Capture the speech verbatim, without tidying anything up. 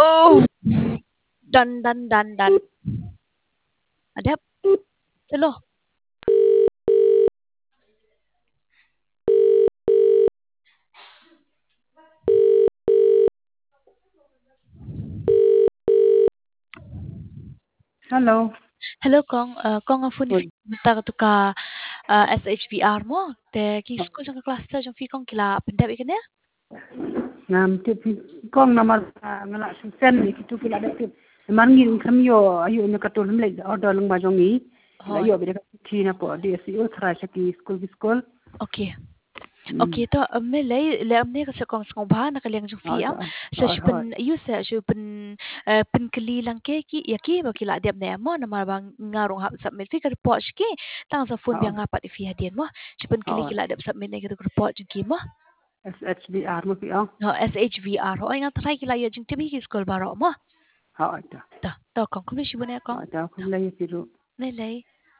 Oh, dan dan dan dan. Ada hello. Hello. Hello kong uh, kong ang phone Good. minta ka to ka uh, S H V R mo. Te ki school jang class ta jang fi kong kila pendap ikan ya. Nam ti kong nama ngala sen ni kitu kila da ti. Man ngi kam yo ayo ne katul le order lung ba jongi. La yo be ka ti na po di si o tra shaki school bi school. Okay. Okay, to me lay le amne ka sa kong skong ba na kalyang jang fi am. Sa shupen yu sa shupen pen kali lang ke ki ya ki ba kila diap ne mo na marbang ngarong hap submit fi ka report ki tang sa phone biang ngapat fi hadien mo. Shupen kali kila diap submit ne ka report jang ki mo. S H V R mo pi ang. No S H V R ho ingat try kila yo jing tibi ki school baro mo. Ha ta. Ta ta kong kung shi bune kong. Ha ta kum lay pi ru. Ne lay.